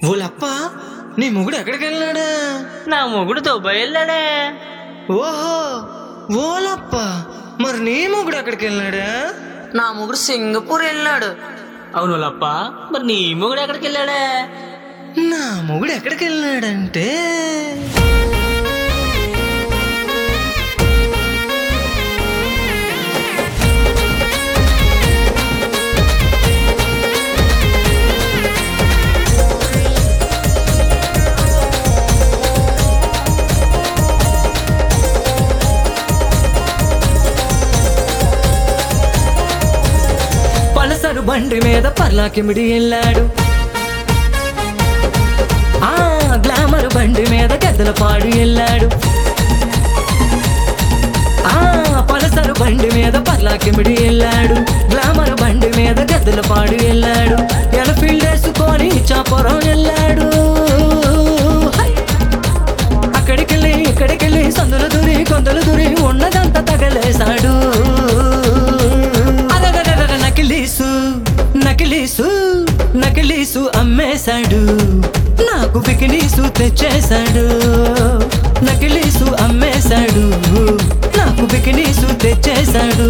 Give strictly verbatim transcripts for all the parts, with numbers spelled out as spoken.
ఓలప్ప నీ మొగుడు ఎక్కడికి వెళ్ళాడా? నా మొగుడు దుబాయ్ వెళ్ళాడే. ఓహో ఓలప్ప, మరి నీ మొగుడు ఎక్కడికి వెళ్ళాడా? నా మొగుడు సింగపూర్ వెళ్ళాడు. అవును లప్ప, మరి నీ మొగుడు ఎక్కడికి వెళ్ళాడే? నా మొగుడు ఎక్కడికి వెళ్ళాడంటే పలసరు బండి మీద పర్లాకిమిడి వెళ్ళాడు. ఆ గ్లామర్ బండి మీద గద్దల పాడు వెళ్ళాడు. ఆ పలసరు బండి మీద పర్లాకిమిడి వెళ్ళాడు. గ్లామర్ బండి మీద గద్దల పాడు వెళ్ళాడు. ఎనఫీల్డ్ వేసుకొని చాపరం వెళ్ళాడు. అక్కడికెళ్ళి ఇక్కడికెళ్ళి సందులు దూరి కొందలు దూరి ఉన్నదంతా తగలేశాడు. నకిలీసు నకిలీసు నకిలీసు అమ్మేశాడు. నాకు బికినీసు తెచ్చేశాడు. నకిలీసు అమ్మేశాడు. నాకు బికినీసు తెచ్చేశాడు.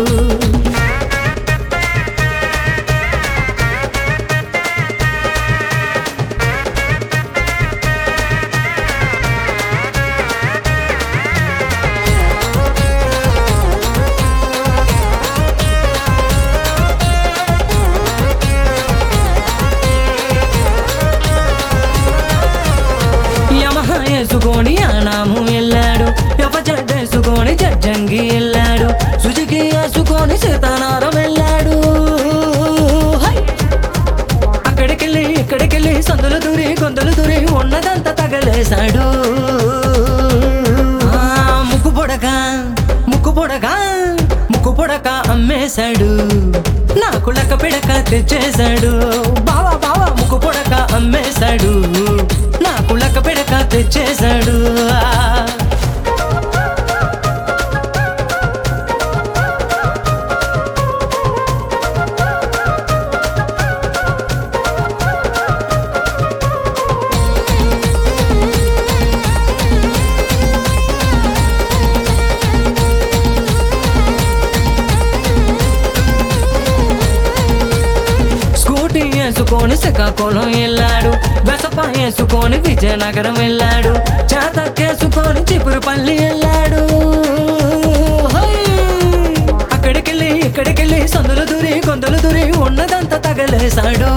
వేసుకొని ఆనాము వెళ్ళాడు. ఎవజేసుకొని జడ్జంగి వెళ్ళాడు. సుజుకి వేసుకొని సీతానారం వెళ్ళాడు. అక్కడికెళ్ళి ఇక్కడికెళ్ళి సందులు దూరి గొంతులు దూరి ఉన్నదంతా తగలేశాడు. ముక్కు పొడగా ముక్కు పొడగా ముక్కు పొడక అమ్మేశాడు. నాకు లెక్క పిడక తెచ్చేశాడు. బావా బావా ముక్కు పొడక అమ్మేశాడు. నాకు లెక్క పిడక తెచ్చేశాడు. స్కూటీ వేసుకొని శ్రీకాకుళం వెళ్ళాడు. వెసప వేసుకొని విజయనగరం వెళ్ళాడు. చేతకేసుకొని చిపురుపల్లి వెళ్ళాడు. అక్కడికెళ్ళి ఇక్కడికెళ్ళి సందులు దూరి గొంతులు దూరి ఉన్నదంతా తగలేశాడు.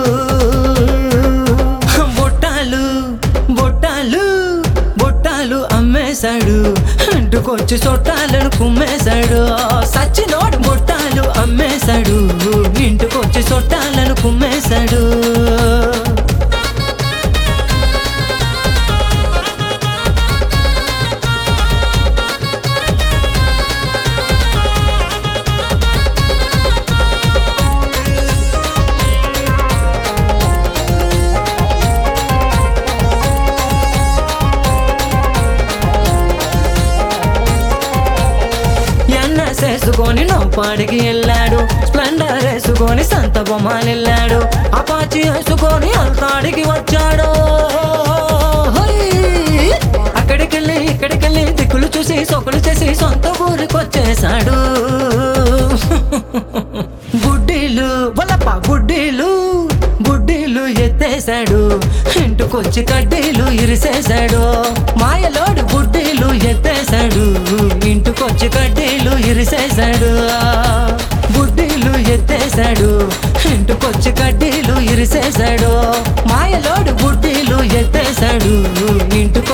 బొట్టాలు బొట్టాలు బొట్టాలు అమ్మేశాడు. ఇంటికొచ్చి చొట్టాలను కుమ్మేశాడు. సచ్చినోడు బొట్టాలు అమ్మేశాడు. ఇంటికొచ్చి చొట్టాలను కుమ్మేశాడు. వేసుకొని నౌపాడికి వెళ్ళాడు. స్ప్లెండర్ వేసుకొని సంత బొమ్మలు వెళ్ళాడు. అపాచి వేసుకొని అల్తాడికి వచ్చాడు. అక్కడికెళ్ళి ఇక్కడికెళ్ళి దిక్కులు చూసి సొక్కులు చేసి సొంత ఊరికి వచ్చేశాడు. గుడ్డీలు వలప గుడ్డీలు గుడ్డీలు ఎత్తేశాడు. ఇంటికొచ్చి కడ్డీలు ఇరిసేశాడు. మాయలోడు గుడ్డీలు ఎత్తేశాడు. ఇంటికొచ్చి కడ్డీలు ఇరిసేశాడు. గుడ్డీలు ఎత్తేశాడు. ఇంటికొచ్చి కడ్డీలు ఇరిసేశాడు. మాయలోడు గుడ్డీలు ఎత్తేశాడు. ఇంటికి